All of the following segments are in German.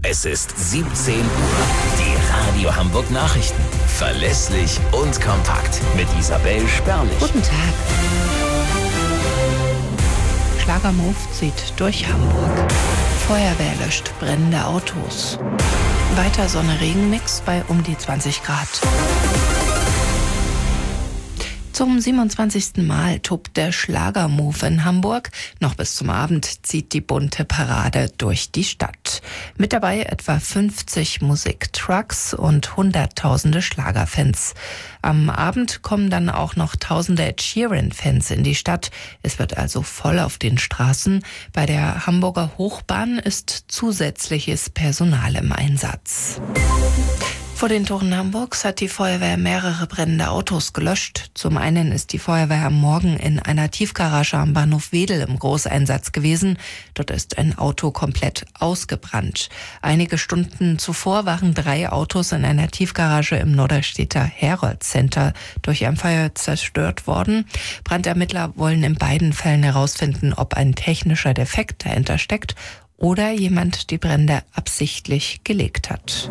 Es ist 17 Uhr. Die Radio Hamburg Nachrichten. Verlässlich und kompakt. Mit Isabel Sperlich. Guten Tag. Schlagermove zieht durch Hamburg. Feuerwehr löscht brennende Autos. Weiter Sonne-Regen-Mix bei um die 20 Grad. Zum 27. Mal tobt der Schlagermove in Hamburg. Noch bis zum Abend zieht die bunte Parade durch die Stadt. Mit dabei etwa 50 Musiktrucks und Hunderttausende Schlagerfans. Am Abend kommen dann auch noch Tausende Ed Sheeran-Fans in die Stadt. Es wird also voll auf den Straßen. Bei der Hamburger Hochbahn ist zusätzliches Personal im Einsatz. Vor den Toren Hamburgs hat die Feuerwehr mehrere brennende Autos gelöscht. Zum einen ist die Feuerwehr am Morgen in einer Tiefgarage am Bahnhof Wedel im Großeinsatz gewesen. Dort ist ein Auto komplett ausgebrannt. Einige Stunden zuvor waren 3 Autos in einer Tiefgarage im Norderstedter Herold Center durch ein Feuer zerstört worden. Brandermittler wollen in beiden Fällen herausfinden, ob ein technischer Defekt dahinter steckt oder jemand die Brände absichtlich gelegt hat.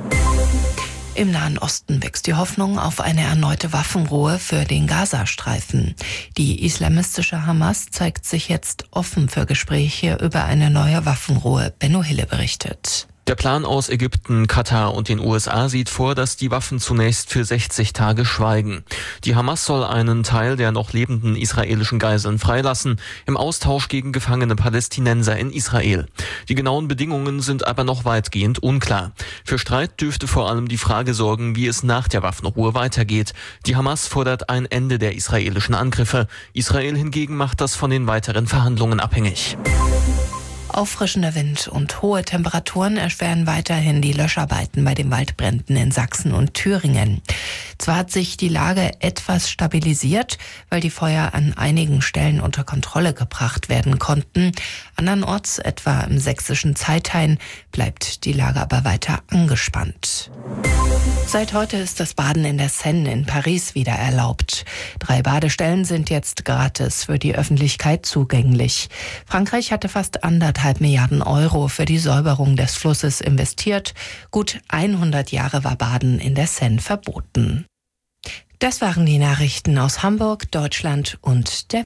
Im Nahen Osten wächst die Hoffnung auf eine erneute Waffenruhe für den Gazastreifen. Die islamistische Hamas zeigt sich jetzt offen für Gespräche über eine neue Waffenruhe. Benno Hille berichtet. Der Plan aus Ägypten, Katar und den USA sieht vor, dass die Waffen zunächst für 60 Tage schweigen. Die Hamas soll einen Teil der noch lebenden israelischen Geiseln freilassen, im Austausch gegen gefangene Palästinenser in Israel. Die genauen Bedingungen sind aber noch weitgehend unklar. Für Streit dürfte vor allem die Frage sorgen, wie es nach der Waffenruhe weitergeht. Die Hamas fordert ein Ende der israelischen Angriffe. Israel hingegen macht das von den weiteren Verhandlungen abhängig. Auffrischender Wind und hohe Temperaturen erschweren weiterhin die Löscharbeiten bei den Waldbränden in Sachsen und Thüringen. Zwar hat sich die Lage etwas stabilisiert, weil die Feuer an einigen Stellen unter Kontrolle gebracht werden konnten. Andernorts, etwa im sächsischen Zeithain, bleibt die Lage aber weiter angespannt. Seit heute ist das Baden in der Seine in Paris wieder erlaubt. 3 Badestellen sind jetzt gratis für die Öffentlichkeit zugänglich. Frankreich hatte fast 1,5 Milliarden Euro für die Säuberung des Flusses investiert. Gut 100 Jahre war Baden in der Seine verboten. Das waren die Nachrichten aus Hamburg, Deutschland und der